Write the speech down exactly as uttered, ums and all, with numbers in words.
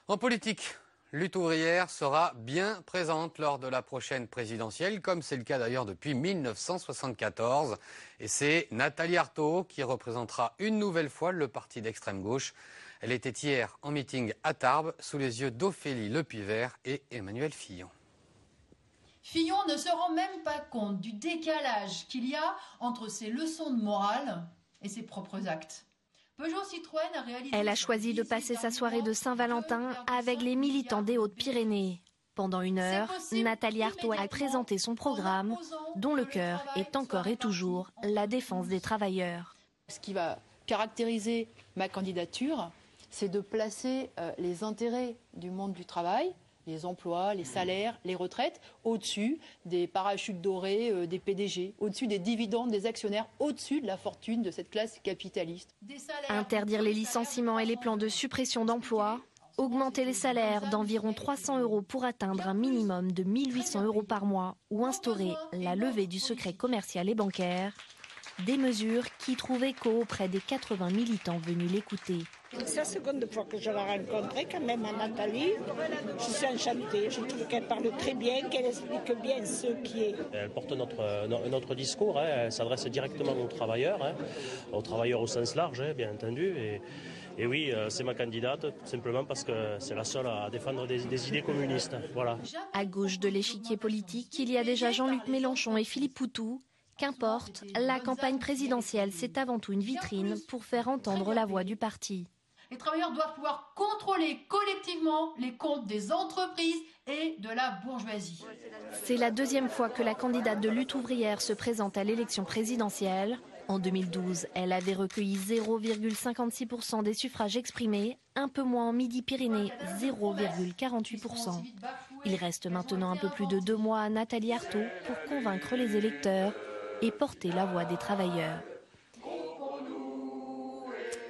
En politique, Lutte ouvrière sera bien présente lors de la prochaine présidentielle, comme c'est le cas d'ailleurs depuis mille neuf cent soixante-quatorze. Et c'est Nathalie Arthaud qui représentera une nouvelle fois le parti d'extrême gauche. Elle était hier en meeting à Tarbes, sous les yeux d'Ophélie Le Puyvert et Emmanuel Fillon. Fillon ne se rend même pas compte du décalage qu'il y a entre ses leçons de morale et ses propres actes. Peugeot-Citroën a réalisé... Elle a choisi de passer sa soirée de Saint-Valentin avec les militants des Hautes-Pyrénées. Pendant une heure, Nathalie Arthaud a présenté son programme, dont le cœur est encore et toujours la défense des travailleurs. Ce qui va caractériser ma candidature, c'est de placer euh, les intérêts du monde du travail, les emplois, les salaires, les retraites, au-dessus des parachutes dorés euh, des P D G, au-dessus des dividendes des actionnaires, au-dessus de la fortune de cette classe capitaliste. Interdire les licenciements et les plans de suppression d'emplois, augmenter les salaires d'environ trois cents euros pour atteindre un minimum de mille huit cents euros par mois ou instaurer la levée du secret commercial et bancaire. Des mesures qui trouvent écho auprès des quatre-vingts militants venus l'écouter. C'est la seconde fois que je la rencontrais quand même à Nathalie. Je suis enchantée, je trouve qu'elle parle très bien, qu'elle explique bien ce qui est. Elle porte notre, notre discours, hein. Elle s'adresse directement aux travailleurs, hein. Aux travailleurs au sens large, hein, bien entendu. Et, et oui, c'est ma candidate, tout simplement parce que c'est la seule à défendre des, des idées communistes. Voilà. À gauche de l'échiquier politique, il y a déjà Jean-Luc Mélenchon et Philippe Poutou. Qu'importe, la campagne présidentielle, c'est avant tout une vitrine pour faire entendre la voix du parti. Les travailleurs doivent pouvoir contrôler collectivement les comptes des entreprises et de la bourgeoisie. C'est la deuxième fois que la candidate de Lutte ouvrière se présente à l'élection présidentielle. En deux mille douze, elle avait recueilli zéro virgule cinquante-six pour cent des suffrages exprimés, un peu moins en Midi-Pyrénées, zéro virgule quarante-huit pour cent. Il reste maintenant un peu plus de deux mois à Nathalie Arthaud pour convaincre les électeurs et porter la voix des travailleurs.